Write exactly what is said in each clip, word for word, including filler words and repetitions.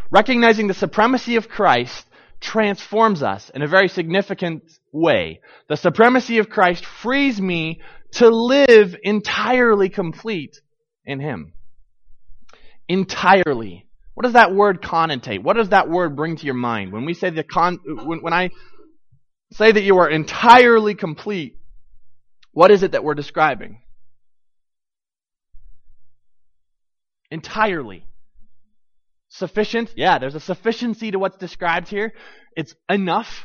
Recognizing the supremacy of Christ transforms us in a very significant way. The supremacy of Christ frees me to live entirely complete in Him. Entirely. What does that word connotate? What does that word bring to your mind? When we say the con, when, when I say that you are entirely complete, what is it that we're describing? Entirely. Sufficient? Yeah, there's a sufficiency to what's described here. It's enough.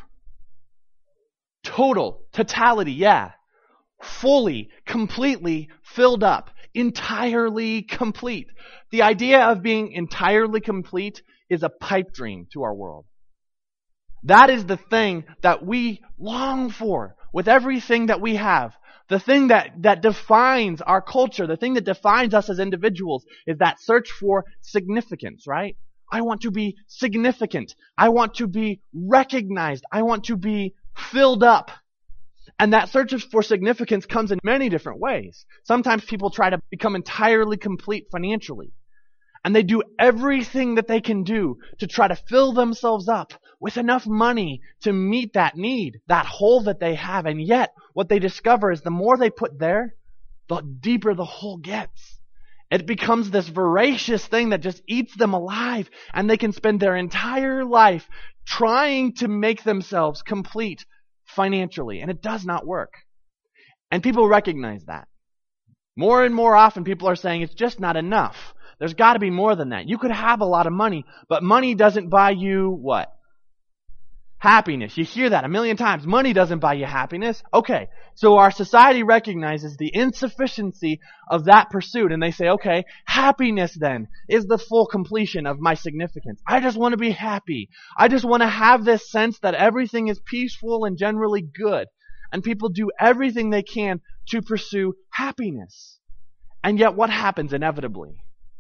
Total. Totality, yeah. Fully, completely filled up. Entirely complete. The idea of being entirely complete is a pipe dream to our world. That is the thing that we long for with everything that we have. The thing that, that defines our culture, the thing that defines us as individuals is that search for significance, right? I want to be significant. I want to be recognized. I want to be filled up. And that search for significance comes in many different ways. Sometimes people try to become entirely complete financially. And they do everything that they can do to try to fill themselves up with enough money to meet that need, that hole that they have. And yet, what they discover is the more they put there, the deeper the hole gets. It becomes this voracious thing that just eats them alive. And they can spend their entire life trying to make themselves complete financially. And it does not work. And people recognize that. More and more often, people are saying it's just not enough. There's got to be more than that. You could have a lot of money, but money doesn't buy you what? Happiness. You hear that a million times. Money doesn't buy you happiness. Okay, so our society recognizes the insufficiency of that pursuit, and they say, okay, happiness then is the full completion of my significance. I just want to be happy. I just want to have this sense that everything is peaceful and generally good. And people do everything they can to pursue happiness. And yet what happens inevitably?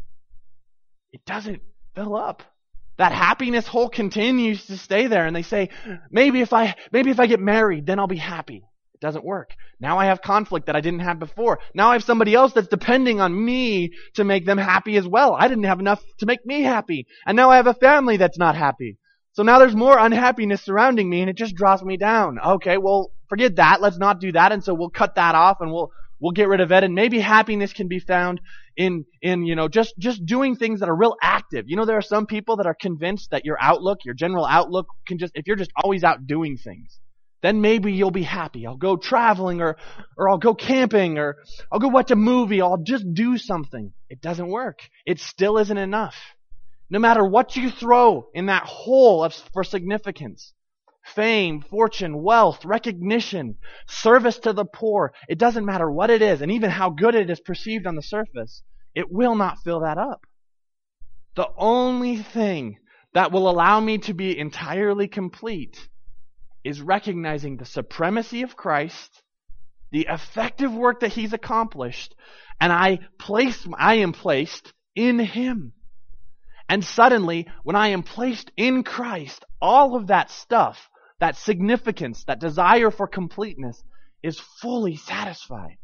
It doesn't fill up. That happiness hole continues to stay there, and they say, maybe if I maybe if I get married, then I'll be happy. It doesn't work. Now I have conflict that I didn't have before. Now I have somebody else that's depending on me to make them happy as well. I didn't have enough to make me happy. And now I have a family that's not happy. So now there's more unhappiness surrounding me, and it just draws me down. Okay, well, forget that. Let's not do that. And so we'll cut that off, and we'll We'll get rid of it, and maybe happiness can be found in, in you know, just, just doing things that are real active. You know, there are some people that are convinced that your outlook, your general outlook, can just, if you're just always out doing things, then maybe you'll be happy. I'll go traveling, or, or I'll go camping, or I'll go watch a movie. I'll just do something. It doesn't work. It still isn't enough. No matter what you throw in that hole of, for significance, fame, fortune, wealth, recognition, service to the poor. It doesn't matter what it is, and even how good it is perceived on the surface, it will not fill that up. The only thing that will allow me to be entirely complete is recognizing the supremacy of Christ, the effective work that He's accomplished, and I place, I am placed in Him. And suddenly, when I am placed in Christ, all of that stuff, that significance, that desire for completeness is fully satisfied.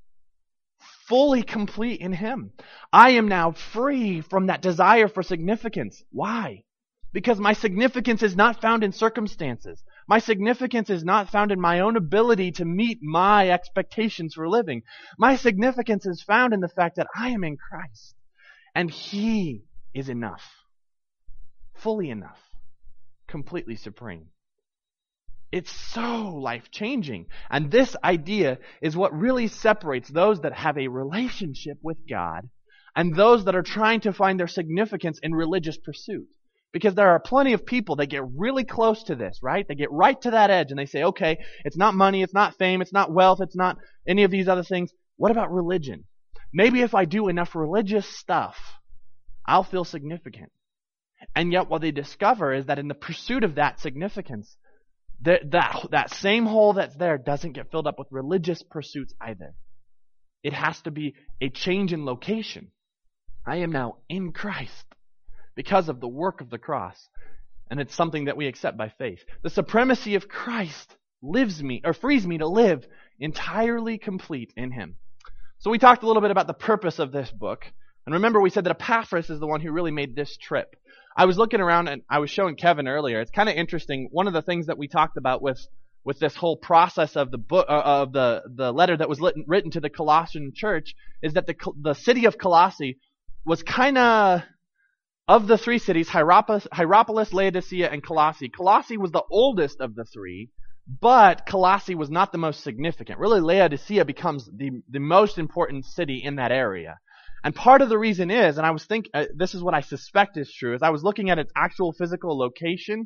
Fully complete in Him. I am now free from that desire for significance. Why? Because my significance is not found in circumstances. My significance is not found in my own ability to meet my expectations for living. My significance is found in the fact that I am in Christ. And He is enough. Fully enough. Completely supreme. It's so life-changing. And this idea is what really separates those that have a relationship with God and those that are trying to find their significance in religious pursuit. Because there are plenty of people that get really close to this, right? They get right to that edge and they say, okay, it's not money, it's not fame, it's not wealth, it's not any of these other things. What about religion? Maybe if I do enough religious stuff, I'll feel significant. And yet what they discover is that in the pursuit of that significance, that, that, that same hole that's there doesn't get filled up with religious pursuits either. It has to be a change in location. I am now in Christ because of the work of the cross. And it's something that we accept by faith. The supremacy of Christ lives me, or frees me to live entirely complete in Him. So we talked a little bit about the purpose of this book. And remember, we said that Epaphras is the one who really made this trip. I was looking around and I was showing Kevin earlier. It's kind of interesting. One of the things that we talked about with with this whole process of the book uh, of the the letter that was lit, written to the Colossian church is that the the city of Colossae was kind of of the three cities, Hierapolis, Hierapolis, Laodicea, and Colossae. Colossae was the oldest of the three, but Colossae was not the most significant. Really, Laodicea becomes the, the most important city in that area. And part of the reason is, and I was thinking, uh, this is what I suspect is true, is I was looking at its actual physical location.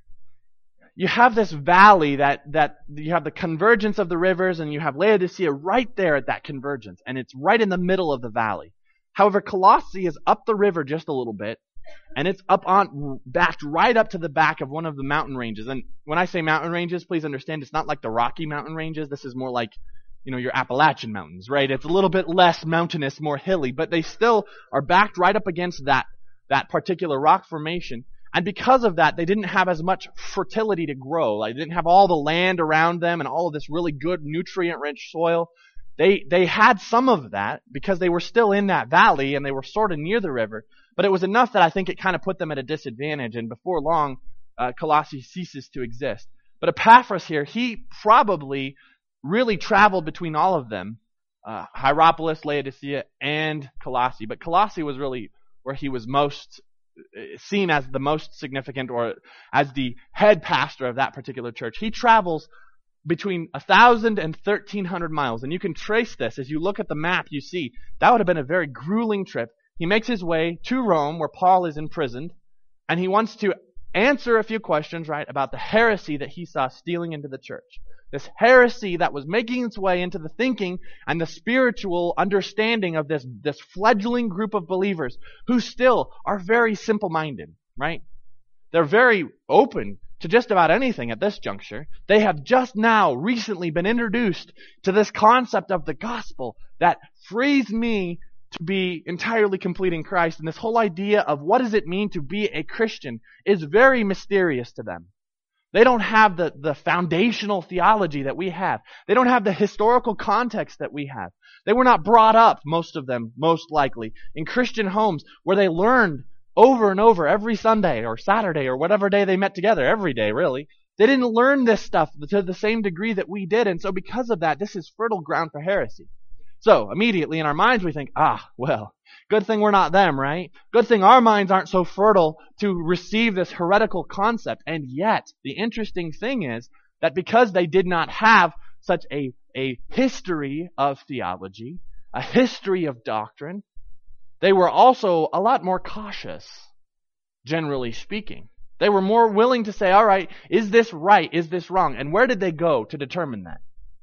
You have this valley that, that you have the convergence of the rivers, and you have Laodicea right there at that convergence, and it's right in the middle of the valley. However, Colossae is up the river just a little bit, and it's up on, backed right up to the back of one of the mountain ranges. And when I say mountain ranges, please understand it's not like the Rocky Mountain ranges. This is more like, you know, your Appalachian Mountains, right? It's a little bit less mountainous, more hilly, but they still are backed right up against that, that particular rock formation. And because of that, they didn't have as much fertility to grow. Like, they didn't have all the land around them and all of this really good nutrient-rich soil. They they had some of that because they were still in that valley and they were sort of near the river. But it was enough that I think it kind of put them at a disadvantage. And before long, uh, Colossae ceases to exist. But Epaphras here, he probably really traveled between all of them, uh, Hierapolis, Laodicea, and Colossae. But Colossae was really where he was most seen as the most significant, or as the head pastor of that particular church. He travels between one thousand and thirteen hundred miles. And you can trace this. As you look at the map, you see that would have been a very grueling trip. He makes his way to Rome, where Paul is imprisoned, and he wants to answer a few questions, right, about the heresy that he saw stealing into the church. This heresy that was making its way into the thinking and the spiritual understanding of this, this fledgling group of believers who still are very simple-minded, right? They're very open to just about anything at this juncture. They have just now recently been introduced to this concept of the gospel that frees me to be entirely complete in Christ. And this whole idea of what does it mean to be a Christian is very mysterious to them. They don't have the, the foundational theology that we have. They don't have the historical context that we have. They were not brought up, most of them, most likely, in Christian homes where they learned over and over every Sunday or Saturday or whatever day they met together, every day really. They didn't learn this stuff to the same degree that we did, and so because of that, this is fertile ground for heresy. So, immediately in our minds we think, ah, well, good thing we're not them, right? Good thing our minds aren't so fertile to receive this heretical concept. And yet, the interesting thing is that because they did not have such a, a history of theology, a history of doctrine, they were also a lot more cautious, generally speaking. They were more willing to say, all right, is this right? Is this wrong? And where did they go to determine that?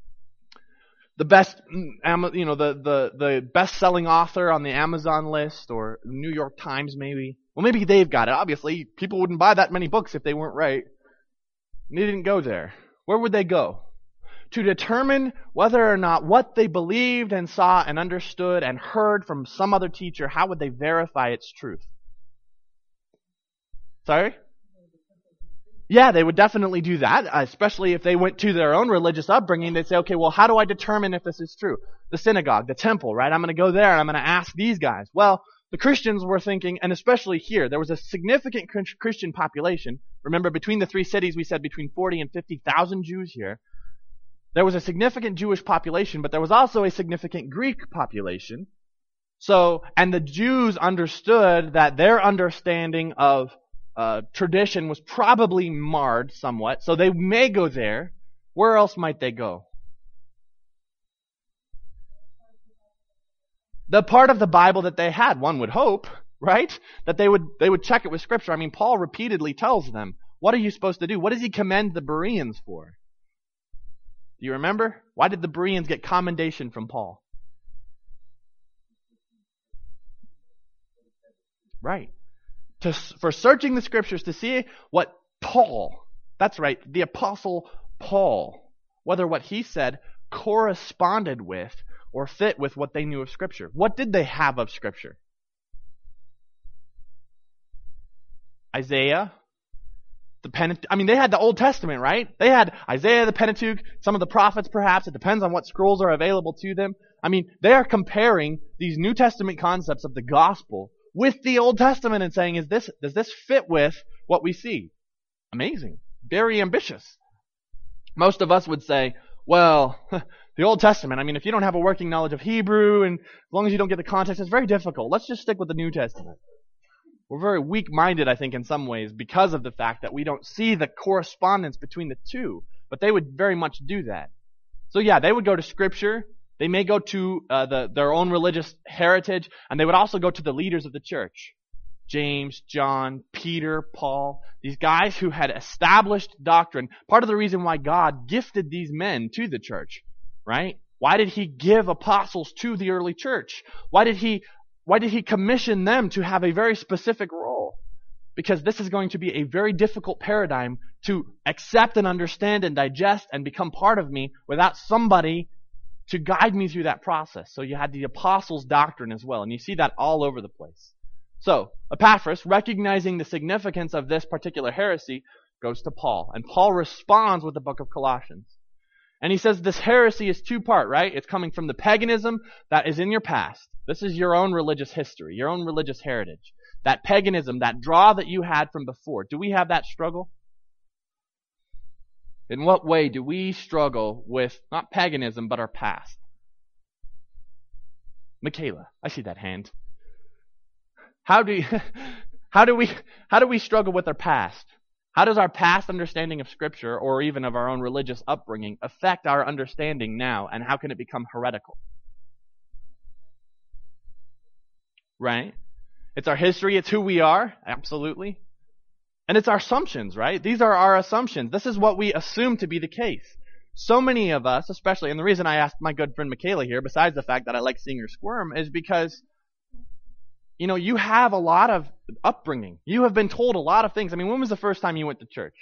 The best, you know, the, the, the best-selling author on the Amazon list, or the New York Times maybe. Well, maybe they've got it. Obviously, people wouldn't buy that many books if they weren't right. They didn't go there. Where would they go? To determine whether or not what they believed and saw and understood and heard from some other teacher, how would they verify its truth? Sorry? Yeah, they would definitely do that, especially if they went to their own religious upbringing. They'd say, okay, well, how do I determine if this is true? The synagogue, the temple, right? I'm going to go there and I'm going to ask these guys. Well, the Christians were thinking, and especially here, there was a significant Christian population. Remember, between the three cities, we said between forty and fifty thousand Jews here. There was a significant Jewish population, but there was also a significant Greek population. So, and the Jews understood that their understanding of Uh, tradition was probably marred somewhat, so they may go there. Where else might they go? The part of the Bible that they had, one would hope, right? That they would they would check it with Scripture. I mean, Paul repeatedly tells them, what are you supposed to do? What does he commend the Bereans for? Do you remember? Why did the Bereans get commendation from Paul? Right. To, for searching the Scriptures to see what Paul, that's right, the Apostle Paul, whether what he said corresponded with or fit with what they knew of Scripture. What did they have of Scripture? Isaiah, the Pentateuch. I mean, they had the Old Testament, right? They had Isaiah, the Pentateuch, some of the prophets perhaps. It depends on what scrolls are available to them. I mean, they are comparing these New Testament concepts of the gospel with the Old Testament and saying, "Is this does this fit with what we see?" Amazing. Very ambitious. Most of us would say, well, the Old Testament, I mean, if you don't have a working knowledge of Hebrew, and as long as you don't get the context, it's very difficult. Let's just stick with the New Testament. We're very weak-minded, I think, in some ways, because of the fact that we don't see the correspondence between the two. But they would very much do that. So yeah, they would go to Scripture. They may go to uh, the, their own religious heritage, and they would also go to the leaders of the church. James, John, Peter, Paul, these guys who had established doctrine. Part of the reason why God gifted these men to the church, right? Why did He give apostles to the early church? Why did He, why did He commission them to have a very specific role? Because this is going to be a very difficult paradigm to accept and understand and digest and become part of me without somebody to guide me through that process. So you had the apostles' doctrine as well, and you see that all over the place. So, Epaphras, recognizing the significance of this particular heresy, goes to Paul. And Paul responds with the book of Colossians. And he says this heresy is two-part, right? It's coming from the paganism that is in your past. This is your own religious history, your own religious heritage. That paganism, that draw that you had from before. Do we have that struggle? In what way do we struggle with, not paganism, but our past? Michaela, I see that hand. How do you, how do we how do we struggle with our past? How does our past understanding of Scripture, or even of our own religious upbringing, affect our understanding now, and how can it become heretical? Right? It's our history, it's who we are, absolutely. And it's our assumptions, right? These are our assumptions. This is what we assume to be the case. So many of us, especially, and the reason I asked my good friend Michaela here, besides the fact that I like seeing her squirm, is because you know, you have a lot of upbringing. You have been told a lot of things. I mean, when was the first time you went to church?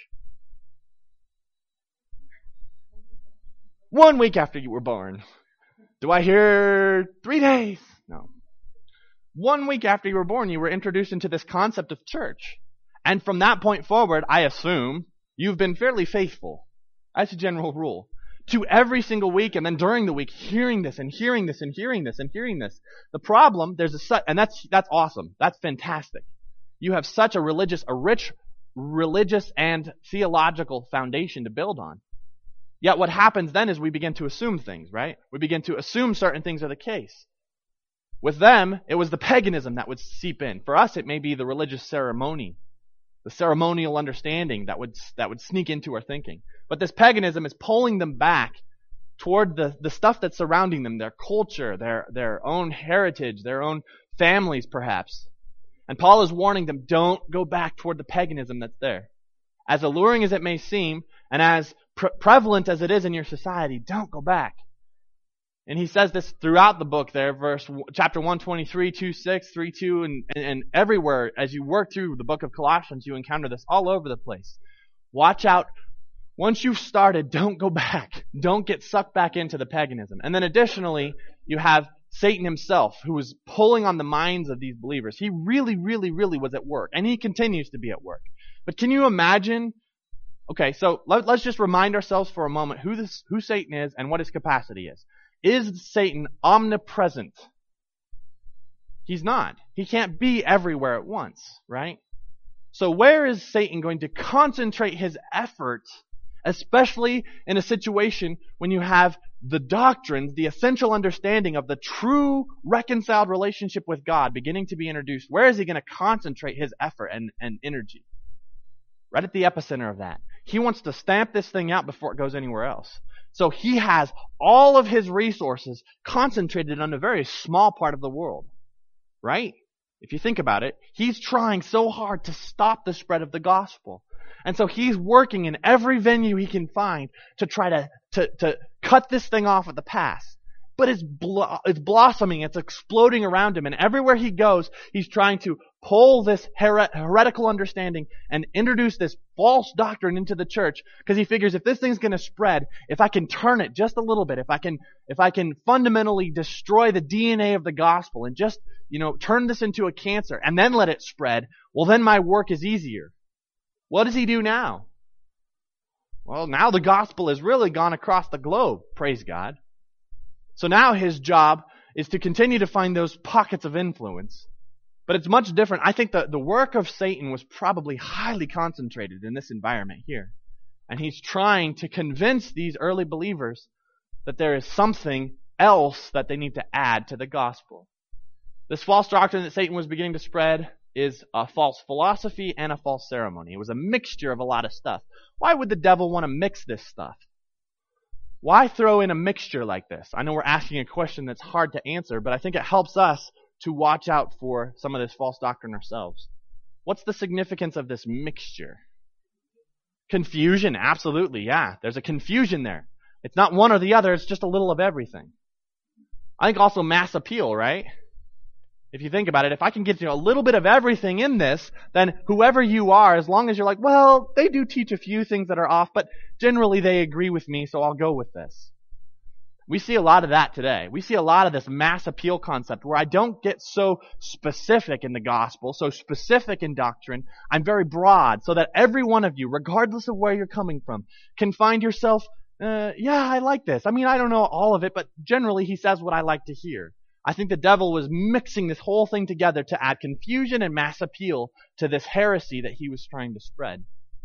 One week after you were born. Do I hear three days? No. One week after you were born, you were introduced into this concept of church. And from that point forward, I assume, you've been fairly faithful. That's a general rule. To every single week, and then during the week, hearing this and hearing this and hearing this and hearing this. The problem, there's a and that's that's awesome. That's fantastic. You have such a religious, a rich religious and theological foundation to build on. Yet what happens then is we begin to assume things, right? We begin to assume certain things are the case. With them, it was the paganism that would seep in. For us, it may be the religious ceremony, the ceremonial understanding that would that would sneak into our thinking. But this paganism is pulling them back toward the, the stuff that's surrounding them, their culture, their, their own heritage, their own families perhaps. And Paul is warning them, don't go back toward the paganism that's there. As alluring as it may seem, and as pre- prevalent as it is in your society, don't go back. And he says this throughout the book there, verse chapter one twenty-three, two six, three two, and, and, and everywhere as you work through the book of Colossians, you encounter this all over the place. Watch out. Once you've started, don't go back. Don't get sucked back into the paganism. And then additionally, you have Satan himself, who was pulling on the minds of these believers. He really, really, really was at work. And he continues to be at work. But can you imagine? Okay, so let, let's just remind ourselves for a moment who this, who Satan is and what his capacity is. Is Satan omnipresent? He's not. He can't be everywhere at once, right? So where is Satan going to concentrate his efforts, especially in a situation when you have the doctrines, the essential understanding of the true reconciled relationship with God beginning to be introduced? Where is he going to concentrate his effort and, and energy? Right at the epicenter of that. He wants to stamp this thing out before it goes anywhere else. So he has all of his resources concentrated on a very small part of the world. Right? If you think about it, he's trying so hard to stop the spread of the gospel. And so he's working in every venue he can find to try to, to, to cut this thing off at the pass. But it's, blo- it's blossoming, it's exploding around him, and everywhere he goes, he's trying to pull this her- heretical understanding and introduce this false doctrine into the church, because he figures if this thing's going to spread, if I can turn it just a little bit, if I can, if I can fundamentally destroy the D N A of the gospel and just, you know, turn this into a cancer and then let it spread, well then my work is easier. What does he do now? Well, now the gospel has really gone across the globe, praise God. So now his job is to continue to find those pockets of influence But it's much different. I think the, the work of Satan was probably highly concentrated in this environment here. And he's trying to convince these early believers that there is something else that they need to add to the gospel. This false doctrine that Satan was beginning to spread is a false philosophy and a false ceremony. It was a mixture of a lot of stuff. Why would the devil want to mix this stuff? Why throw in a mixture like this? I know we're asking a question that's hard to answer, but I think it helps us to watch out for some of this false doctrine ourselves. What's the significance of this mixture? Confusion, absolutely, yeah. There's a confusion there. It's not one or the other, it's just a little of everything. I think also mass appeal, right? If you think about it, if I can get you a little bit of everything in this, then whoever you are, as long as you're like, well, they do teach a few things that are off, but generally they agree with me, so I'll go with this. We see a lot of that today. We see a lot of this mass appeal concept where I don't get so specific in the gospel, so specific in doctrine. I'm very broad so that every one of you, regardless of where you're coming from, can find yourself, uh, yeah, I like this. I mean, I don't know all of it, but generally he says what I like to hear. I think the devil was mixing this whole thing together to add confusion and mass appeal to this heresy that he was trying to spread.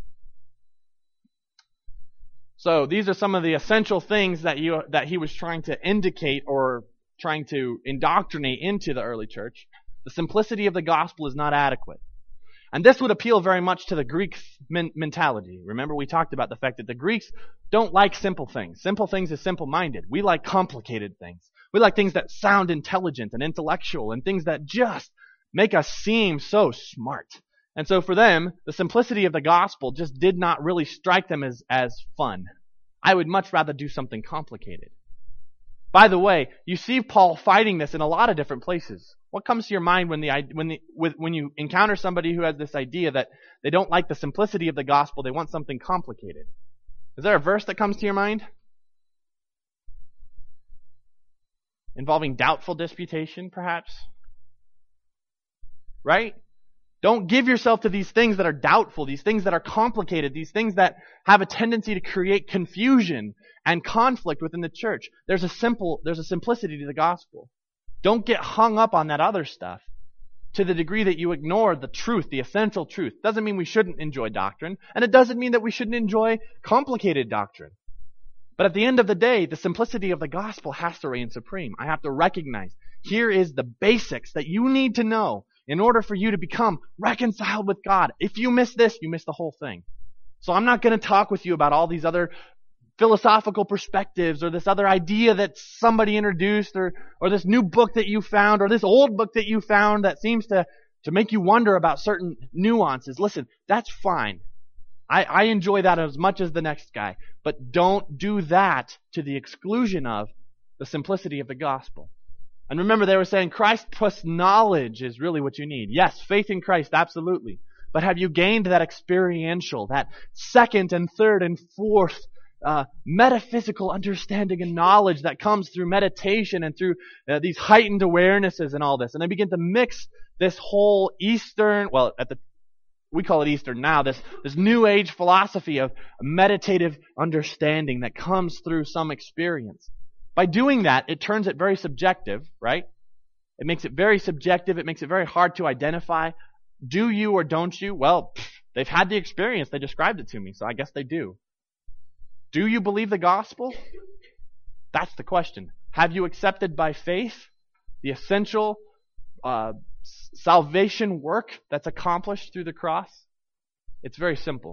So these are some of the essential things that you that he was trying to indicate or trying to indoctrinate into the early church. The simplicity of the gospel is not adequate. And this would appeal very much to the Greek men- mentality. Remember, we talked about the fact that the Greeks don't like simple things. Simple things is simple-minded. We like complicated things. We like things that sound intelligent and intellectual and things that just make us seem so smart. And so for them, the simplicity of the gospel just did not really strike them as, as fun. I would much rather do something complicated. By the way, you see Paul fighting this in a lot of different places. What comes to your mind when the when the with, when you encounter somebody who has this idea that they don't like the simplicity of the gospel, they want something complicated? Is there a verse that comes to your mind? Involving doubtful disputation, perhaps? Right? Don't give yourself to these things that are doubtful, these things that are complicated, these things that have a tendency to create confusion and conflict within the church. There's a simple, there's a simplicity to the gospel. Don't get hung up on that other stuff to the degree that you ignore the truth, the essential truth. Doesn't mean we shouldn't enjoy doctrine, and it doesn't mean that we shouldn't enjoy complicated doctrine. But at the end of the day, the simplicity of the gospel has to reign supreme. I have to recognize here is the basics that you need to know in order for you to become reconciled with God. If you miss this, you miss the whole thing. So I'm not going to talk with you about all these other philosophical perspectives or this other idea that somebody introduced or, or this new book that you found or this old book that you found that seems to, to make you wonder about certain nuances. Listen, that's fine. I, I enjoy that as much as the next guy. But don't do that to the exclusion of the simplicity of the gospel. And remember, they were saying Christ plus knowledge is really what you need. Yes, faith in Christ, absolutely. But have you gained that experiential, that second and third and fourth uh, metaphysical understanding and knowledge that comes through meditation and through uh, these heightened awarenesses and all this? And they begin to mix this whole Eastern, well, at the we call it Eastern now, this, this New Age philosophy of meditative understanding that comes through some experience. By doing that, it turns it very subjective, right? It makes it very subjective. It makes it very hard to identify. Do you or don't you? Well, pff, they've had the experience. They described it to me, so I guess they do. Do you believe the gospel? That's the question. Have you accepted by faith the essential uh, salvation work that's accomplished through the cross? It's very simple.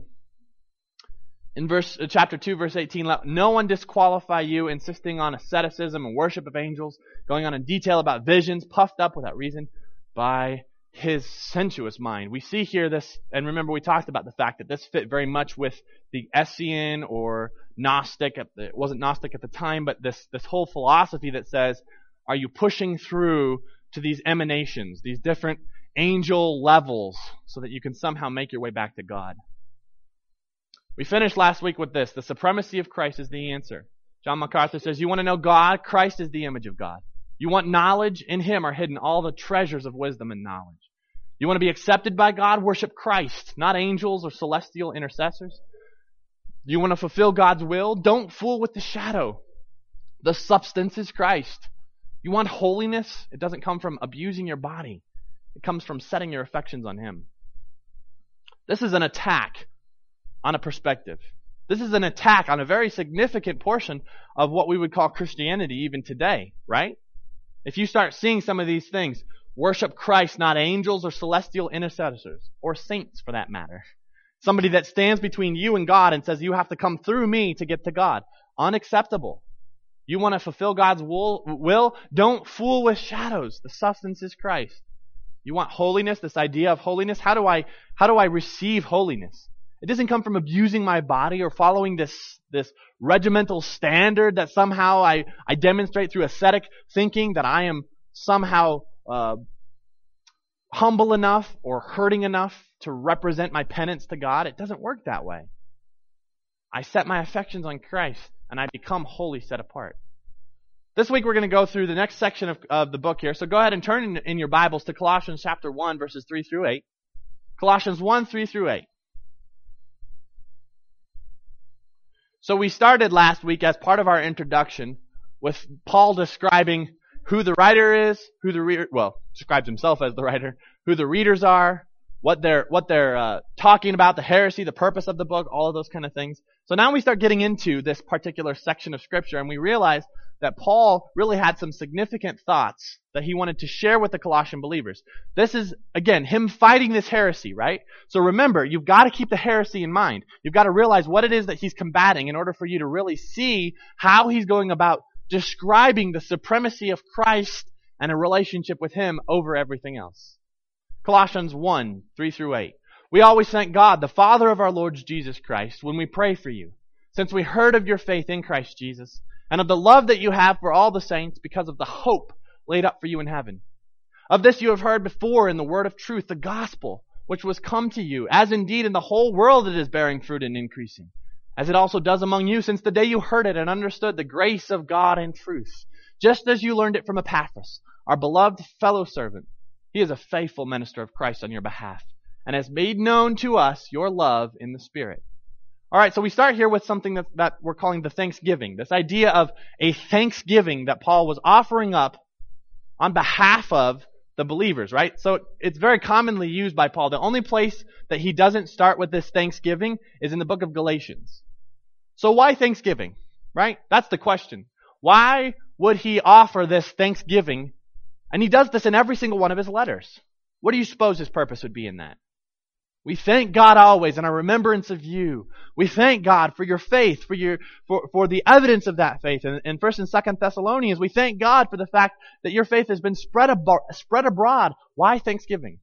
In verse uh, chapter two, verse eighteen, let no one disqualify you, insisting on asceticism and worship of angels, going on in detail about visions, puffed up without reason by his sensuous mind. We see here this, and remember we talked about the fact that this fit very much with the Essene or Gnostic, at the, it wasn't Gnostic at the time, but this, this whole philosophy that says, are you pushing through to these emanations, these different angel levels, so that you can somehow make your way back to God? We finished last week with this. The supremacy of Christ is the answer. John MacArthur says, you want to know God? Christ is the image of God. You want knowledge? In Him are hidden all the treasures of wisdom and knowledge. You want to be accepted by God? Worship Christ, not angels or celestial intercessors. You want to fulfill God's will? Don't fool with the shadow. The substance is Christ. You want holiness? It doesn't come from abusing your body. It comes from setting your affections on Him. This is an attack on a perspective. This is an attack on a very significant portion of what we would call Christianity even today, right? If you start seeing some of these things, worship Christ, not angels or celestial intercessors, or saints for that matter. Somebody that stands between you and God and says, you have to come through me to get to God. Unacceptable. You want to fulfill God's will? Don't fool with shadows. The substance is Christ. You want holiness, this idea of holiness? How do I, how do I receive holiness? It doesn't come from abusing my body or following this, this regimental standard that somehow I, I demonstrate through ascetic thinking that I am somehow uh, humble enough or hurting enough to represent my penance to God. It doesn't work that way. I set my affections on Christ and I become wholly set apart. This week we're going to go through the next section of, of the book here. So go ahead and turn in, in your Bibles to Colossians chapter one, verses three through eight. Colossians one, three through eight. So we started last week as part of our introduction with Paul describing who the writer is, who the reader, well, describes himself as the writer, who the readers are, what they're what they're uh, talking about, the heresy, the purpose of the book, all of those kind of things. So now we start getting into this particular section of Scripture, and we realize that Paul really had some significant thoughts that he wanted to share with the Colossian believers. This is, again, him fighting this heresy, right? So remember, you've got to keep the heresy in mind. You've got to realize what it is that he's combating in order for you to really see how he's going about describing the supremacy of Christ and a relationship with Him over everything else. Colossians one, three through eight. We always thank God, the Father of our Lord Jesus Christ, when we pray for you, since we heard of your faith in Christ Jesus, and of the love that you have for all the saints because of the hope laid up for you in heaven. Of this you have heard before in the word of truth, the gospel, which was come to you, as indeed in the whole world it is bearing fruit and increasing, as it also does among you since the day you heard it and understood the grace of God and truth, just as you learned it from Epaphras, our beloved fellow servant. He is a faithful minister of Christ on your behalf, and has made known to us your love in the Spirit. All right, so we start here with something that, that we're calling the thanksgiving, this idea of a thanksgiving that Paul was offering up on behalf of the believers, right? So it's very commonly used by Paul. The only place that he doesn't start with this thanksgiving is in the book of Galatians. So why thanksgiving, right? That's the question. Why would he offer this thanksgiving? And he does this in every single one of his letters. What do you suppose his purpose would be in that? We thank God always in our remembrance of you. We thank God for your faith, for your for, for the evidence of that faith. In, in First and Second Thessalonians, we thank God for the fact that your faith has been spread abo- spread abroad. Why thanksgiving?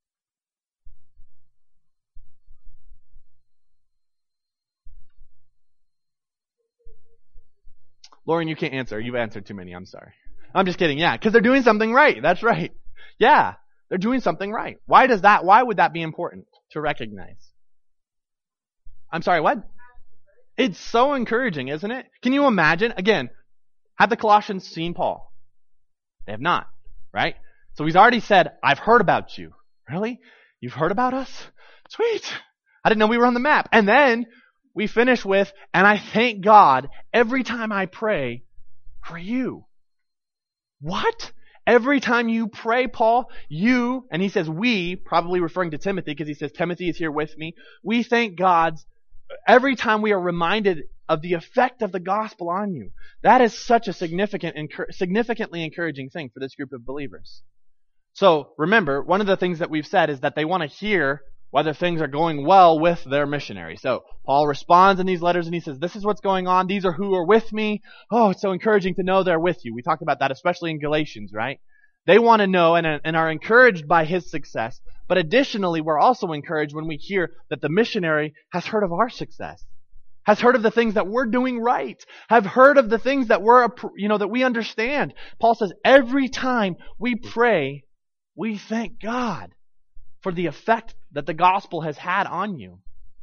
Lauren, you can't answer. You've answered too many. I'm sorry. I'm just kidding. Yeah, because they're doing something right. That's right. Yeah, they're doing something right. Why does that? Why would that be important to recognize? I'm sorry, what? It's so encouraging, isn't it? Can you imagine? Again, have the Colossians seen Paul? They have not, right? So he's already said, I've heard about you. Really? You've heard about us? Sweet. I didn't know we were on the map. And then we finish with, and I thank God every time I pray for you. What? Every time you pray, Paul, you, and he says we, probably referring to Timothy because he says Timothy is here with me. We thank God every time we are reminded of the effect of the gospel on you. That is such a significant, significantly encouraging thing for this group of believers. So remember, one of the things that we've said is that they want to hear whether things are going well with their missionary. So Paul responds in these letters and he says, this is what's going on. These are who are with me. Oh, it's so encouraging to know they're with you. We talked about that, especially in Galatians, right? They want to know and, and are encouraged by his success. But additionally, we're also encouraged when we hear that the missionary has heard of our success, has heard of the things that we're doing right, have heard of the things that we're, you know, that we understand. Paul says every time we pray, we thank God for the effect that the gospel has had on you.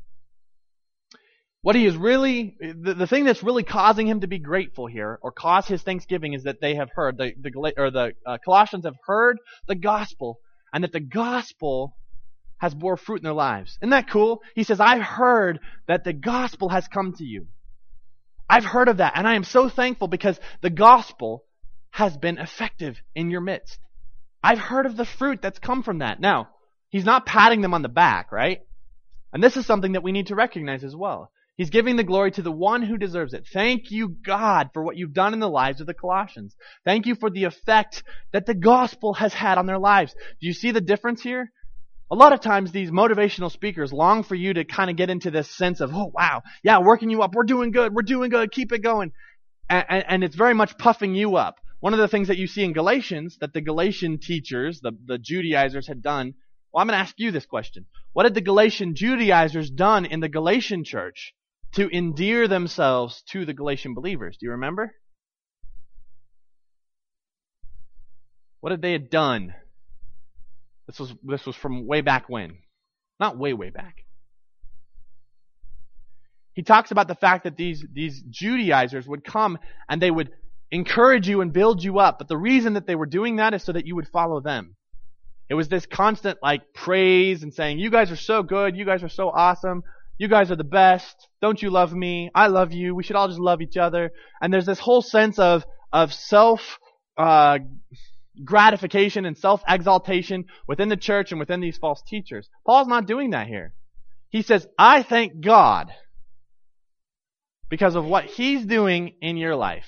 What he is really, the, the thing that's really causing him to be grateful here, or cause his thanksgiving, is that they have heard, the, the, or the uh, Colossians have heard the gospel, and that the gospel has bore fruit in their lives. Isn't that cool? He says, I've heard that the gospel has come to you. I've heard of that, and I am so thankful because the gospel has been effective in your midst. I've heard of the fruit that's come from that. Now, he's not patting them on the back, right? And this is something that we need to recognize as well. He's giving the glory to the one who deserves it. Thank you, God, for what you've done in the lives of the Colossians. Thank you for the effect that the gospel has had on their lives. Do you see the difference here? A lot of times these motivational speakers long for you to kind of get into this sense of, oh, wow, yeah, working you up. We're doing good. We're doing good. Keep it going. And, and, and it's very much puffing you up. One of the things that you see in Galatians that the Galatian teachers, the, the Judaizers had done, well, I'm going to ask you this question. What had the Galatian Judaizers done in the Galatian church to endear themselves to the Galatian believers? Do you remember? What had they had done? This was this was from way back when. Not way, way back. He talks about the fact that these, these Judaizers would come and they would encourage you and build you up. But the reason that they were doing that is so that you would follow them. It was this constant like praise and saying, you guys are so good. You guys are so awesome. You guys are the best. Don't you love me? I love you. We should all just love each other. And there's this whole sense of, of self, uh, gratification and self-exaltation within the church and within these false teachers. Paul's not doing that here. He says, I thank God because of what He's doing in your life.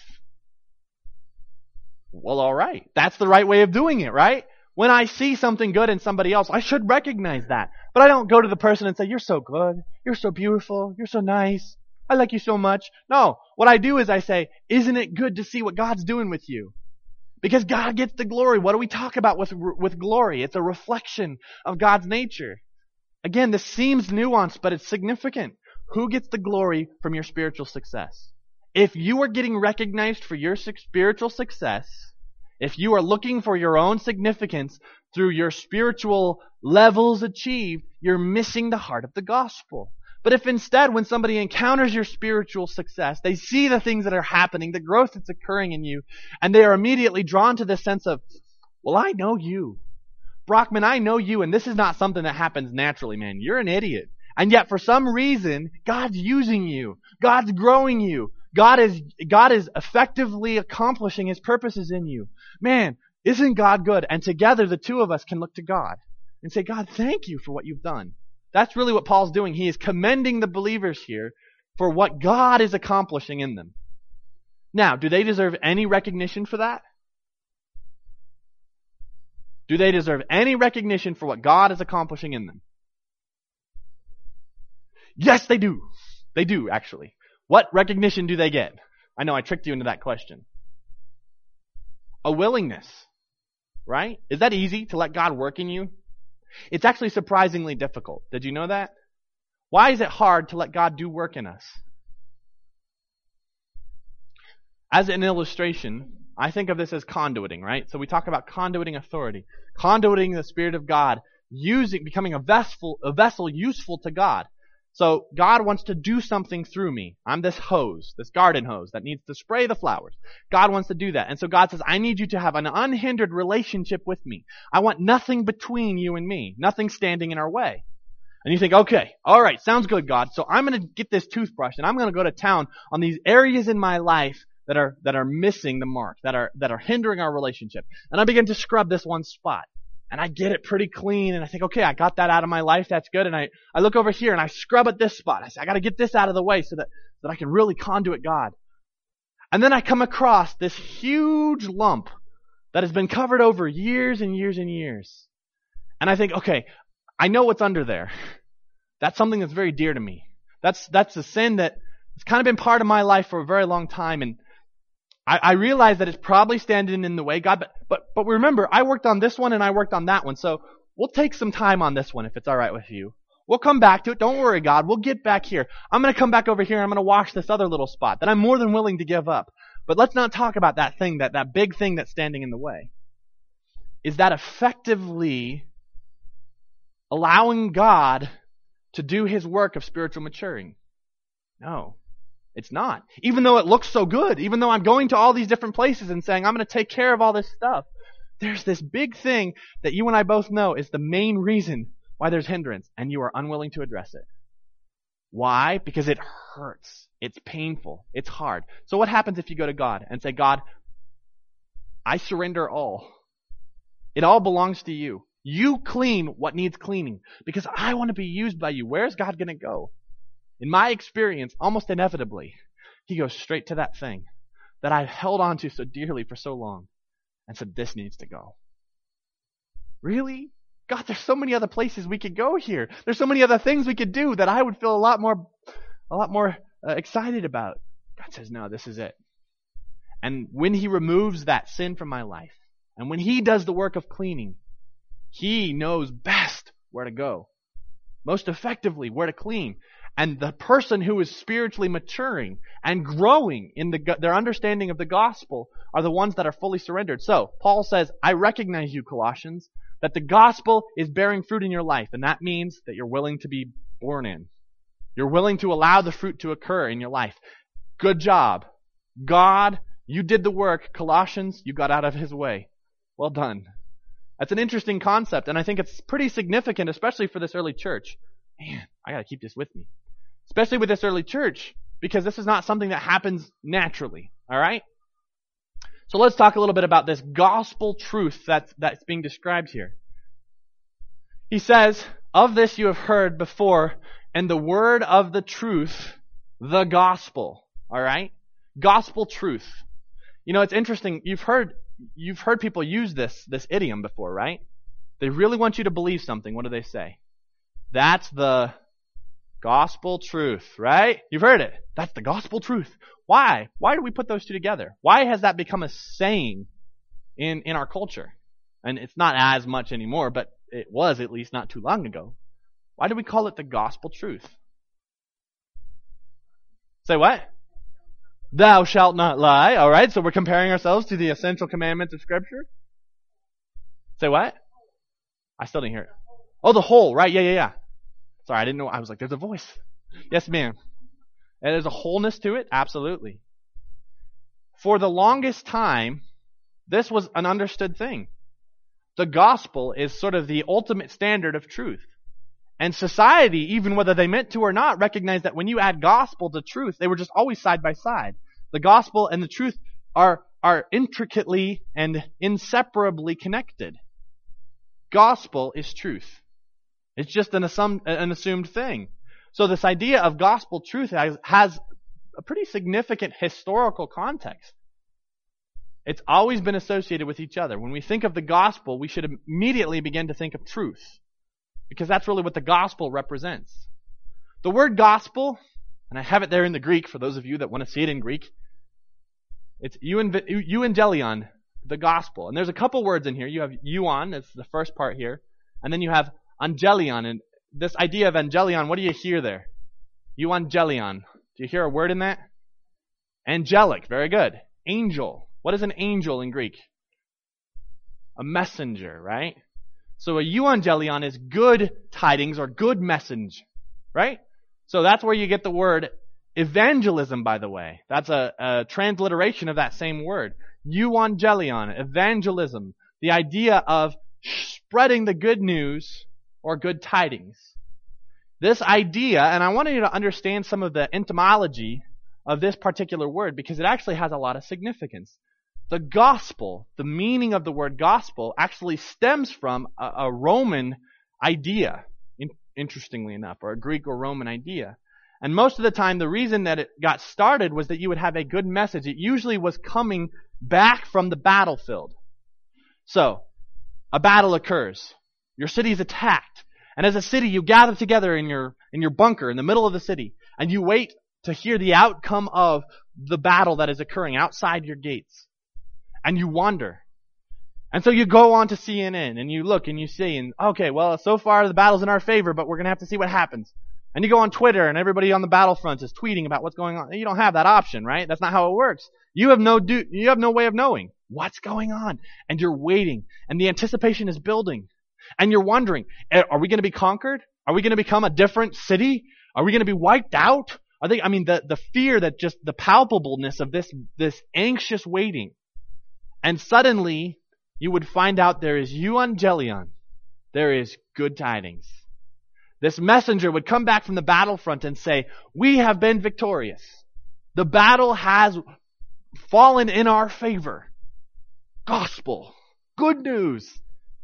Well, all right. That's the right way of doing it, right? When I see something good in somebody else, I should recognize that. But I don't go to the person and say, you're so good. You're so beautiful. You're so nice. I like you so much. No. What I do is I say, isn't it good to see what God's doing with you? Because God gets the glory. What do we talk about with, with glory? It's a reflection of God's nature. Again, this seems nuanced, but it's significant. Who gets the glory from your spiritual success? If you are getting recognized for your spiritual success, if you are looking for your own significance through your spiritual levels achieved, you're missing the heart of the gospel. But if instead, when somebody encounters your spiritual success, they see the things that are happening, the growth that's occurring in you, and they are immediately drawn to this sense of, well, I know you. Brockman, I know you, and this is not something that happens naturally, man. You're an idiot. And yet, for some reason, God's using you. God's growing you. God is, God is effectively accomplishing His purposes in you. Man, isn't God good? And together, the two of us can look to God and say, God, thank you for what you've done. That's really what Paul's doing. He is commending the believers here for what God is accomplishing in them. Now, do they deserve any recognition for that? Do they deserve any recognition for what God is accomplishing in them? Yes, they do. They do, actually. What recognition do they get? I know I tricked you into that question. A willingness, right? Is that easy to let God work in you? It's actually surprisingly difficult. Did you know that? Why is it hard to let God do work in us? As an illustration, I think of this as conduiting, right? So we talk about conduiting authority. Conduiting the Spirit of God, using, becoming a vessel, a vessel useful to God. So God wants to do something through me. I'm this hose, this garden hose that needs to spray the flowers. God wants to do that. And so God says, I need you to have an unhindered relationship with me. I want nothing between you and me, nothing standing in our way. And you think, okay, all right, sounds good, God. So I'm going to get this toothbrush and I'm going to go to town on these areas in my life that are that are missing the mark, that are that are hindering our relationship. And I begin to scrub this one spot. And I get it pretty clean, and I think, okay, I got that out of my life, that's good. And I, I look over here, and I scrub at this spot. I say, I got to get this out of the way so that, that I can really conduit God. And then I come across this huge lump that has been covered over years and years and years. And I think, okay, I know what's under there. That's something that's very dear to me. That's that's a sin that has kind of been part of my life for a very long time, and I, I realize that it's probably standing in the way, God, but, but, but remember, I worked on this one and I worked on that one, so we'll take some time on this one if it's alright with you. We'll come back to it. Don't worry, God. We'll get back here. I'm going to come back over here and I'm going to wash this other little spot that I'm more than willing to give up. But let's not talk about that thing, that, that big thing that's standing in the way. Is that effectively allowing God to do His work of spiritual maturing? No. It's not. Even though it looks so good, even though I'm going to all these different places and saying, I'm going to take care of all this stuff, there's this big thing that you and I both know is the main reason why there's hindrance, and you are unwilling to address it. Why? Because it hurts. It's painful. It's hard. So what happens if you go to God and say, God, I surrender all. It all belongs to you. You clean what needs cleaning because I want to be used by you. Where's God going to go? In my experience, almost inevitably, he goes straight to that thing that I held on to so dearly for so long and said, this needs to go. Really? God, there's so many other places we could go here. There's so many other things we could do that I would feel a lot more, a lot more uh, excited about. God says, no, this is it. And when he removes that sin from my life, and when he does the work of cleaning, he knows best where to go, most effectively where to clean. And the person who is spiritually maturing and growing in the, their understanding of the gospel are the ones that are fully surrendered. So, Paul says, I recognize you, Colossians, that the gospel is bearing fruit in your life. And that means that you're willing to be born in. You're willing to allow the fruit to occur in your life. Good job. God, you did the work. Colossians, you got out of his way. Well done. That's an interesting concept, and I think it's pretty significant, especially for this early church. Man, I got to keep this with me. Especially with this early church, because this is not something that happens naturally, all right? So let's talk a little bit about this gospel truth that's, that's being described here. He says, of this you have heard before, and the word of the truth, the gospel, all right? Gospel truth. You know, it's interesting. You've heard you've heard people use this this idiom before, right? They really want you to believe something. What do they say? That's the gospel truth, right? You've heard it. That's the gospel truth. Why? Why do we put those two together? Why has that become a saying in, in our culture? And it's not as much anymore, but it was at least not too long ago. Why do we call it the gospel truth? Say what? Thou shalt not lie. All right, so we're comparing ourselves to the essential commandments of Scripture. Say what? I still didn't hear it. Oh, the whole, right? Yeah, yeah, yeah. Sorry, I didn't know. I was like, there's a voice. Yes, ma'am. And there's a wholeness to it? Absolutely. For the longest time, this was an understood thing. The gospel is sort of the ultimate standard of truth. And society, even whether they meant to or not, recognized that when you add gospel to truth, they were just always side by side. The gospel and the truth are, are intricately and inseparably connected. Gospel is truth. It's just an, assum- an assumed thing. So this idea of gospel truth has, has a pretty significant historical context. It's always been associated with each other. When we think of the gospel, we should immediately begin to think of truth, because that's really what the gospel represents. The word gospel, and I have it there in the Greek for those of you that want to see it in Greek, it's euangelion, the gospel. And there's a couple words in here. You have euon, that's the first part here, and then you have angelion. And this idea of angelion, what do you hear there? Euangelion. Do you hear a word in that? Angelic, very good. Angel. What is an angel in Greek? A messenger, right? So a euangelion is good tidings or good message, right? So that's where you get the word evangelism, by the way. That's a, a transliteration of that same word. Euangelion, evangelism. The idea of spreading the good news or good tidings. This idea, and I want you to understand some of the etymology of this particular word because it actually has a lot of significance. The gospel, the meaning of the word gospel, actually stems from a, a Roman idea, in, interestingly enough, or a Greek or Roman idea. And most of the time, the reason that it got started was that you would have a good message. It usually was coming back from the battlefield. So, a battle occurs. Your city is attacked. And as a city, you gather together in your in your bunker in the middle of the city, and you wait to hear the outcome of the battle that is occurring outside your gates. And you wonder. And so you go on to C N N, and you look and you see, and okay, well, so far the battle's in our favor, but we're going to have to see what happens. And you go on Twitter, and everybody on the battlefront is tweeting about what's going on. You don't have that option, right? That's not how it works. You have no do- you have no way of knowing what's going on. And you're waiting, and the anticipation is building. And you're wondering, are we going to be conquered? Are we going to become a different city? Are we going to be wiped out? Are they, I mean, the, the fear that just the palpableness of this, this anxious waiting. And suddenly, you would find out there is euangelion. There is good tidings. This messenger would come back from the battlefront and say, we have been victorious. The battle has fallen in our favor. Gospel. Good news.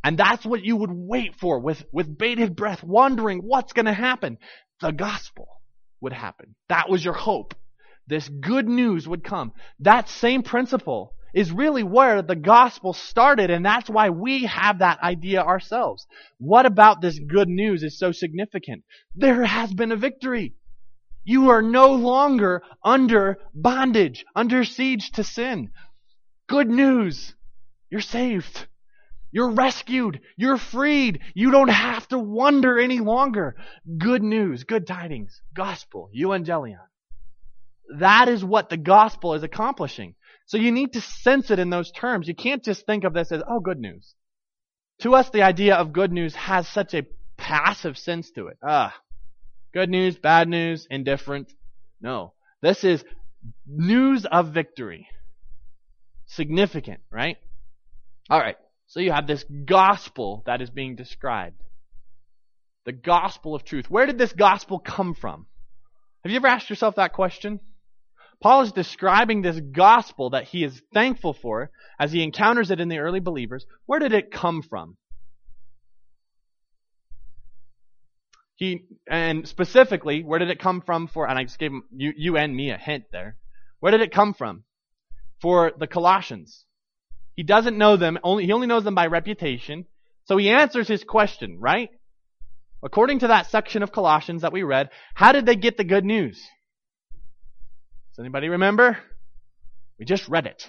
And that's what you would wait for with, with bated breath, wondering what's going to happen. The gospel would happen. That was your hope. This good news would come. That same principle is really where the gospel started, and that's why we have that idea ourselves. What about this good news is so significant? There has been a victory. You are no longer under bondage, under siege to sin. Good news. You're saved. You're rescued. You're freed. You don't have to wonder any longer. Good news, good tidings, gospel, euangelion. That is what the gospel is accomplishing. So you need to sense it in those terms. You can't just think of this as, oh, good news. To us, the idea of good news has such a passive sense to it. Ah, good news, bad news, indifferent. No, this is news of victory. Significant, right? All right. So you have this gospel that is being described. The gospel of truth. Where did this gospel come from? Have you ever asked yourself that question? Paul is describing this gospel that he is thankful for as he encounters it in the early believers. Where did it come from? He, and specifically, where did it come from for, and I just gave him, you, you and me a hint there. Where did it come from? For the Colossians. He doesn't know them, only he only knows them by reputation. So he answers his question, right? According to that section of Colossians that we read, how did they get the good news? Does anybody remember? We just read it.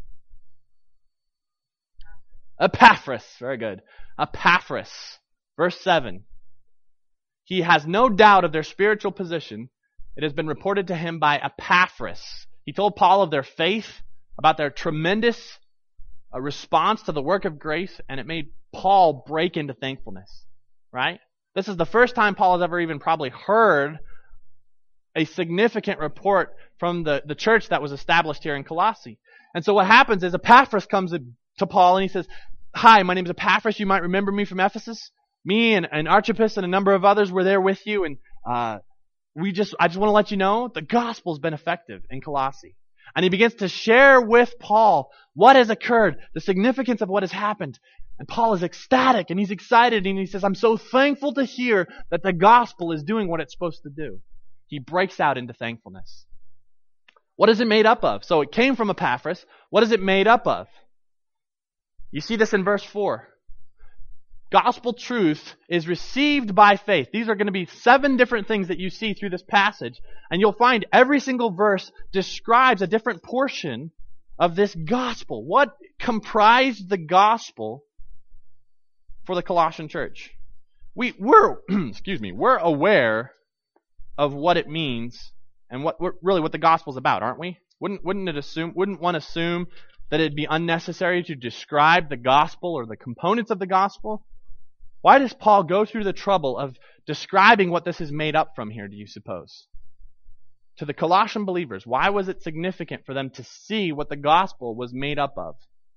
Epaphras. Very good. Epaphras. Verse seven. He has no doubt of their spiritual position. It has been reported to him by Epaphras. He told Paul of their faith, about their tremendous uh, response to the work of grace, and it made Paul break into thankfulness. Right? This is the first time Paul has ever even probably heard a significant report from the, the church that was established here in Colossae. And so what happens is Epaphras comes to Paul and he says, hi, my name is Epaphras. You might remember me from Ephesus. Me and, and Archippus and a number of others were there with you. And uh, we just I just want to let you know the gospel's been effective in Colossae. And he begins to share with Paul what has occurred, the significance of what has happened. And Paul is ecstatic and he's excited and he says, I'm so thankful to hear that the gospel is doing what it's supposed to do. He breaks out into thankfulness. What is it made up of? So it came from Epaphras. What is it made up of? You see this in verse four. Gospel truth is received by faith. These are going to be seven different things that you see through this passage. And you'll find every single verse describes a different portion of this gospel. What comprised the gospel for the Colossian church? We, we're, excuse me, we're aware of what it means and what really what the gospel's about, aren't we? Wouldn't wouldn't it assume wouldn't one assume that it'd be unnecessary to describe the gospel or the components of the gospel? Why does Paul go through the trouble of describing what this is made up from here, do you suppose? To the Colossian believers, why was it significant for them to see what the gospel was made up of?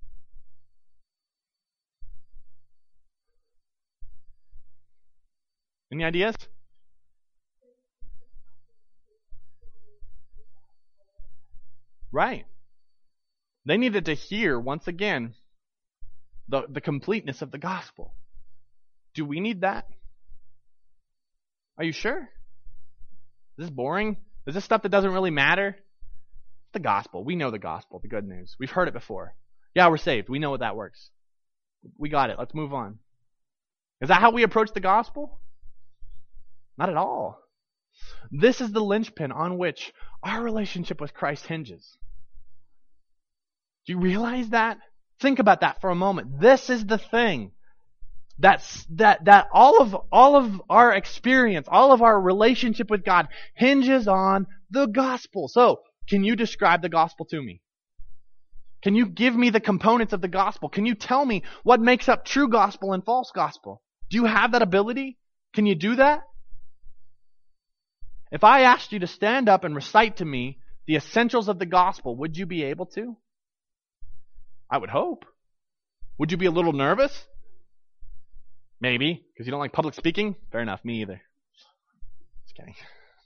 Any ideas? Right. They needed to hear, once again, the, the completeness of the gospel. Do we need that? Are you sure? Is this boring? Is this stuff that doesn't really matter? The gospel. We know the gospel, the good news. We've heard it before. Yeah, we're saved. We know what that works. We got it. Let's move on. Is that how we approach the gospel? Not at all. This is the linchpin on which our relationship with Christ hinges. Do you realize that? Think about that for a moment. This is the thing that's that that all of all of our experience, all of our relationship with God hinges on the gospel. So, can you describe the gospel to me? Can you give me the components of the gospel? Can you tell me what makes up true gospel and false gospel? Do you have that ability? Can you do that? If I asked you to stand up and recite to me the essentials of the gospel, would you be able to? I would hope. Would you be a little nervous? Maybe, because you don't like public speaking? Fair enough, me either. Just kidding.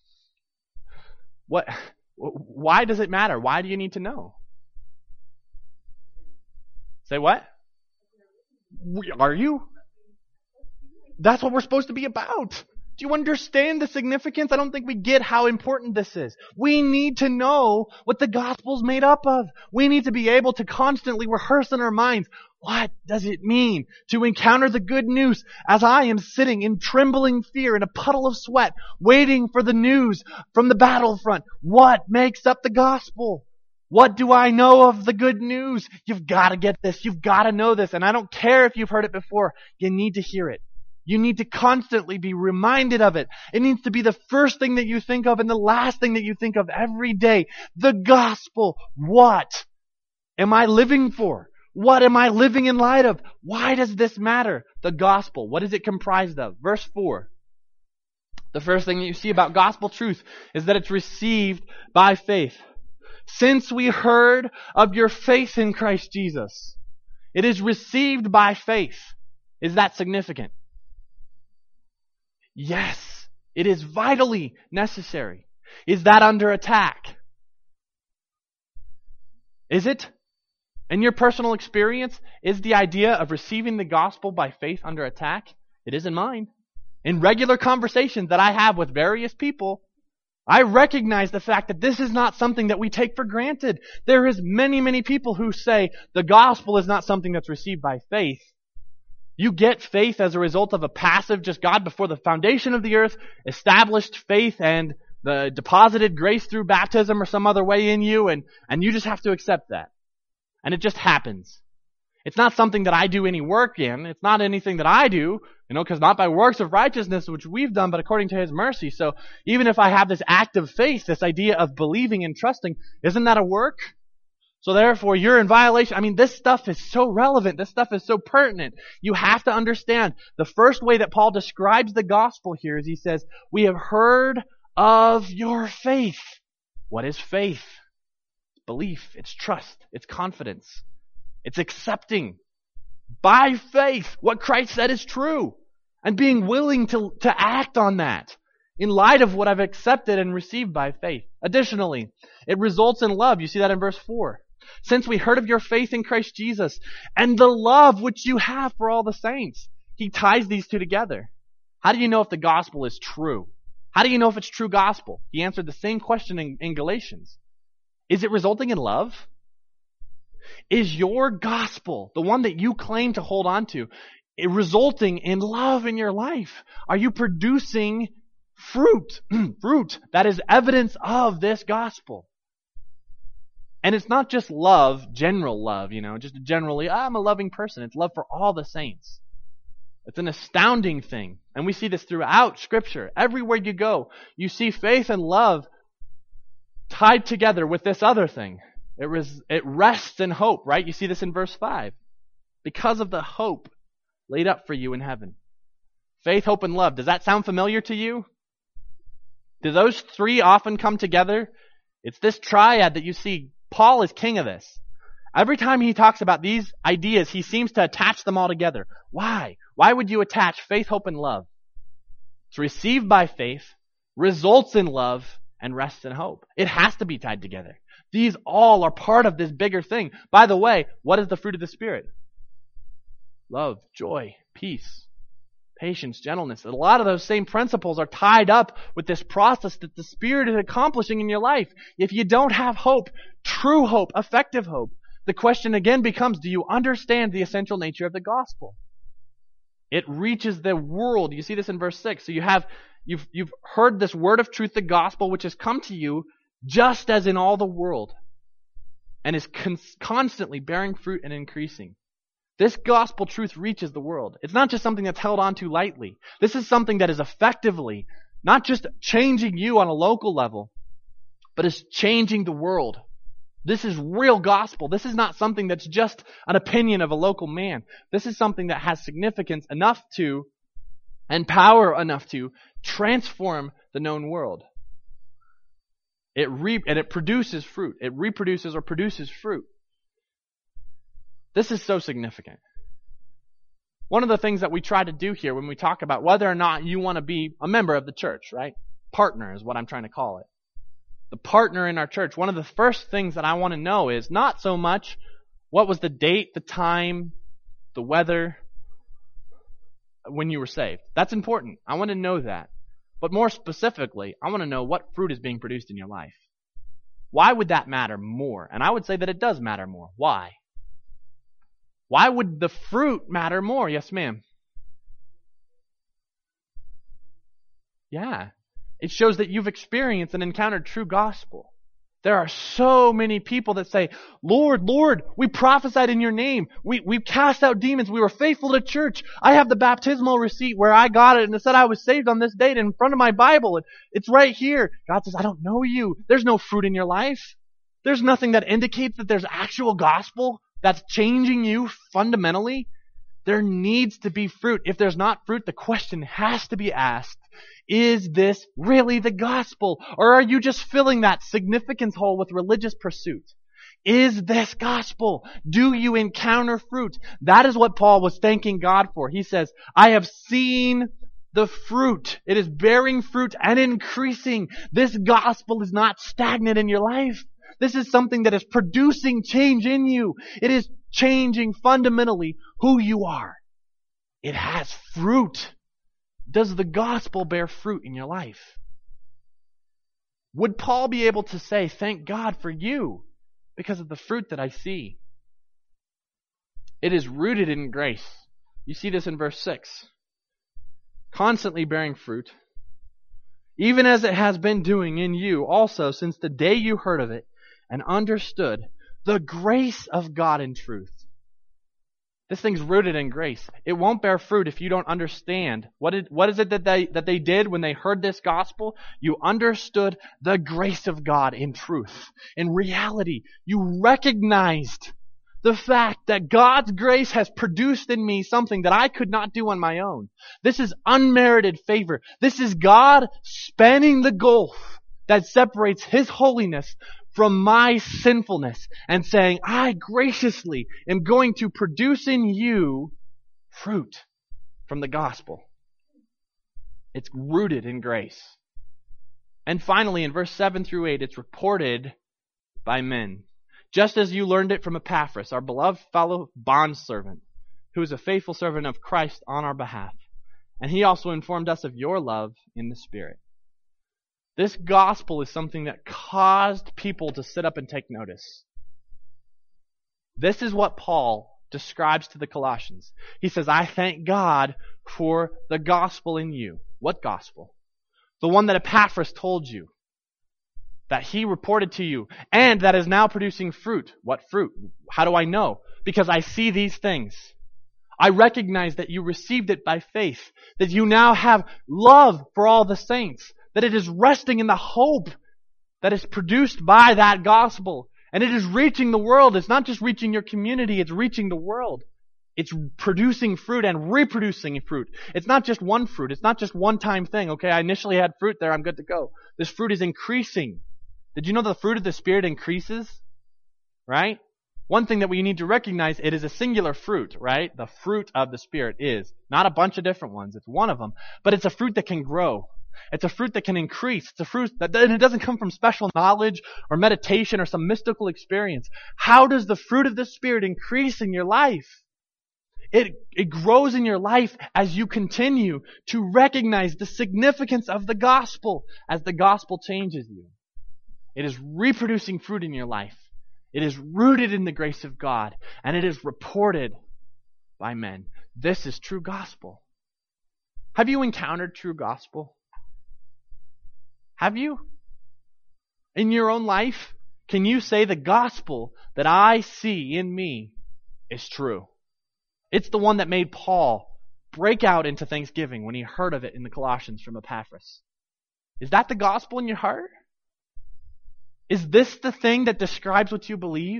What? Why does it matter? Why do you need to know? Say what? We, are you? That's what we're supposed to be about. Do you understand the significance? I don't think we get how important this is. We need to know what the gospel's made up of. We need to be able to constantly rehearse in our minds, what does it mean to encounter the good news as I am sitting in trembling fear in a puddle of sweat, waiting for the news from the battlefront? What makes up the gospel? What do I know of the good news? You've got to get this. You've got to know this. And I don't care if you've heard it before. You need to hear it. You need to constantly be reminded of it. It needs to be the first thing that you think of and the last thing that you think of every day. The gospel. What am I living for? What am I living in light of? Why does this matter? The gospel. What is it comprised of? Verse four. The first thing that you see about gospel truth is that it's received by faith. Since we heard of your faith in Christ Jesus, it is received by faith. Is that significant? Yes, it is vitally necessary. Is that under attack? Is it? In your personal experience, is the idea of receiving the gospel by faith under attack? It is in mine. In regular conversations that I have with various people, I recognize the fact that this is not something that we take for granted. There is many, many people who say the gospel is not something that's received by faith. You get faith as a result of a passive, just God before the foundation of the earth established faith and the deposited grace through baptism or some other way in you, and, and you just have to accept that. And it just happens. It's not something that I do any work in. It's not anything that I do, you know, because not by works of righteousness which we've done, but according to His mercy. So even if I have this act of faith, this idea of believing and trusting, isn't that a work? So therefore, you're in violation. I mean, this stuff is so relevant. This stuff is so pertinent. You have to understand the first way that Paul describes the gospel here is he says, we have heard of your faith. What is faith? It's belief. It's trust. It's confidence. It's accepting by faith what Christ said is true and being willing to, to act on that in light of what I've accepted and received by faith. Additionally, it results in love. You see that in verse four. Since we heard of your faith in Christ Jesus and the love which you have for all the saints. He ties these two together. How do you know if the gospel is true? How do you know if it's true gospel? He answered the same question in, in Galatians. Is it resulting in love? Is your gospel, the one that you claim to hold on to, resulting in love in your life? Are you producing fruit? Fruit that is evidence of this gospel. And it's not just love, general love, you know, just generally, I'm a loving person. It's love for all the saints. It's an astounding thing. And we see this throughout Scripture. Everywhere you go, you see faith and love tied together with this other thing. It, res- it rests in hope, right? You see this in verse five. Because of the hope laid up for you in heaven. Faith, hope, and love. Does that sound familiar to you? Do those three often come together? It's this triad that you see. Paul is king of this. Every time he talks about these ideas, he seems to attach them all together. Why? Why would you attach faith, hope, and love? It's received by faith, results in love, and rests in hope. It has to be tied together. These all are part of this bigger thing. By the way, what is the fruit of the Spirit? Love, joy, peace, patience, gentleness. A lot of those same principles are tied up with this process that the Spirit is accomplishing in your life. If you don't have hope, true hope, effective hope, the question again becomes, do you understand the essential nature of the gospel? It reaches the world. You see this in verse six. So you have, you've, you've heard this word of truth, the gospel, which has come to you just as in all the world and is con- constantly bearing fruit and increasing. This gospel truth reaches the world. It's not just something that's held on to lightly. This is something that is effectively not just changing you on a local level, but is changing the world. This is real gospel. This is not something that's just an opinion of a local man. This is something that has significance enough to, and power enough to, transform the known world. It re- and it produces fruit. It reproduces or produces fruit. This is so significant. One of the things that we try to do here when we talk about whether or not you want to be a member of the church, right? Partner is what I'm trying to call it. The partner in our church. One of the first things that I want to know is not so much what was the date, the time, the weather when you were saved. That's important. I want to know that. But more specifically, I want to know what fruit is being produced in your life. Why would that matter more? And I would say that it does matter more. Why? Why would the fruit matter more? Yes, ma'am. Yeah. It shows that you've experienced and encountered true gospel. There are so many people that say, Lord, Lord, we prophesied in your name. We we cast out demons. We were faithful to church. I have the baptismal receipt where I got it and it said I was saved on this date in front of my Bible. It's right here. God says, I don't know you. There's no fruit in your life. There's nothing that indicates that there's actual gospel that's changing you fundamentally. There needs to be fruit. If there's not fruit, the question has to be asked, is this really the gospel? Or are you just filling that significance hole with religious pursuit? Is this gospel? Do you encounter fruit? That is what Paul was thanking God for. He says, I have seen the fruit. It is bearing fruit and increasing. This gospel is not stagnant in your life. This is something that is producing change in you. It is changing fundamentally who you are. It has fruit. Does the gospel bear fruit in your life? Would Paul be able to say, thank God for you because of the fruit that I see? It is rooted in grace. You see this in verse six. Constantly bearing fruit, even as it has been doing in you also since the day you heard of it and understood the grace of God in truth. This thing's rooted in grace. It won't bear fruit if you don't understand. What, did, what is it that they, that they did when they heard this gospel? You understood the grace of God in truth. In reality, you recognized the fact that God's grace has produced in me something that I could not do on my own. This is unmerited favor. This is God spanning the gulf that separates His holiness from my sinfulness and saying, I graciously am going to produce in you fruit from the gospel. It's rooted in grace. And finally, in verse seven through eight, it's reported by men. Just as you learned it from Epaphras, our beloved fellow bondservant, who is a faithful servant of Christ on our behalf. And he also informed us of your love in the Spirit. This gospel is something that caused people to sit up and take notice. This is what Paul describes to the Colossians. He says, I thank God for the gospel in you. What gospel? The one that Epaphras told you, that he reported to you, and that is now producing fruit. What fruit? How do I know? Because I see these things. I recognize that you received it by faith, that you now have love for all the saints, that it is resting in the hope that is produced by that gospel. And it is reaching the world. It's not just reaching your community, it's reaching the world. It's producing fruit and reproducing fruit. It's not just one fruit. It's not just one-time thing. Okay, I initially had fruit there, I'm good to go. This fruit is increasing. Did you know the fruit of the Spirit increases? Right? One thing that we need to recognize, it is a singular fruit, right? The fruit of the Spirit is. Not a bunch of different ones. It's one of them. But it's a fruit that can grow. It's a fruit that can increase. It's a fruit that and it doesn't come from special knowledge or meditation or some mystical experience. How does the fruit of the Spirit increase in your life? It, it grows in your life as you continue to recognize the significance of the gospel as the gospel changes you. It is reproducing fruit in your life. It is rooted in the grace of God, and it is reported by men. This is true gospel. Have you encountered true gospel? Have you? In your own life, can you say the gospel that I see in me is true? It's the one that made Paul break out into thanksgiving when he heard of it in the Colossians from Epaphras. Is that the gospel in your heart? Is this the thing that describes what you believe?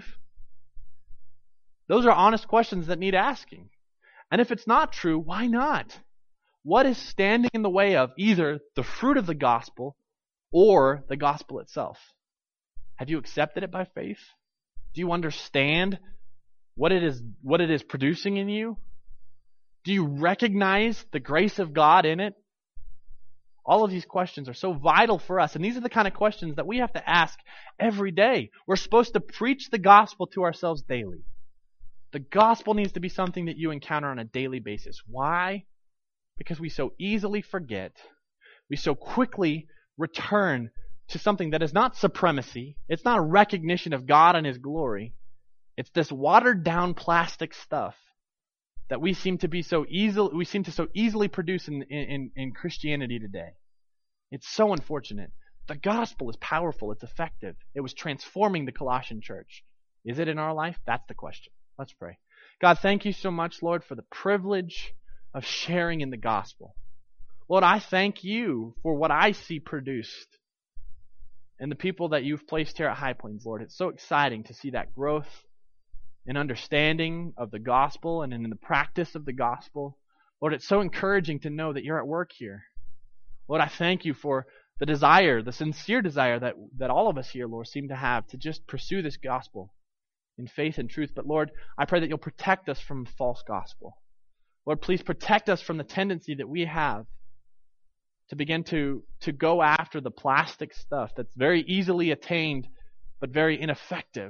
Those are honest questions that need asking. And if it's not true, why not? What is standing in the way of either the fruit of the gospel or the gospel itself? Have you accepted it by faith? Do you understand what it is, what it is producing in you? Do you recognize the grace of God in it? All of these questions are so vital for us, and these are the kind of questions that we have to ask every day. We're supposed to preach the gospel to ourselves daily. The gospel needs to be something that you encounter on a daily basis. Why? Because we so easily forget. We so quickly return to something that is not supremacy. It's not a recognition of God and His glory. It's this watered down plastic stuff that we seem to be so easily we seem to so easily produce in, in, in Christianity today. It's so unfortunate. The gospel is powerful. It's effective. It was transforming the Colossian church. Is it in our life? That's the question. Let's pray. God, thank you so much, Lord, for the privilege of sharing in the gospel. Lord, I thank you for what I see produced and the people that you've placed here at High Plains, Lord. It's so exciting to see that growth in understanding of the gospel and in the practice of the gospel. Lord, it's so encouraging to know that you're at work here. Lord, I thank you for the desire, the sincere desire that, that all of us here, Lord, seem to have to just pursue this gospel in faith and truth. But Lord, I pray that you'll protect us from false gospel. Lord, please protect us from the tendency that we have to begin to, to go after the plastic stuff that's very easily attained but very ineffective.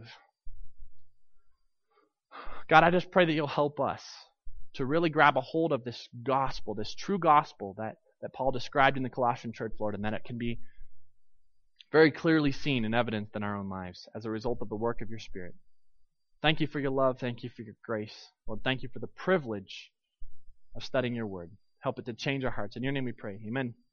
God, I just pray that you'll help us to really grab a hold of this gospel, this true gospel that, that Paul described in the Colossian church, Lord, and that it can be very clearly seen and evidenced in our own lives as a result of the work of your Spirit. Thank you for your love. Thank you for your grace. Lord, thank you for the privilege of studying your word. Help it to change our hearts. In your name we pray. Amen.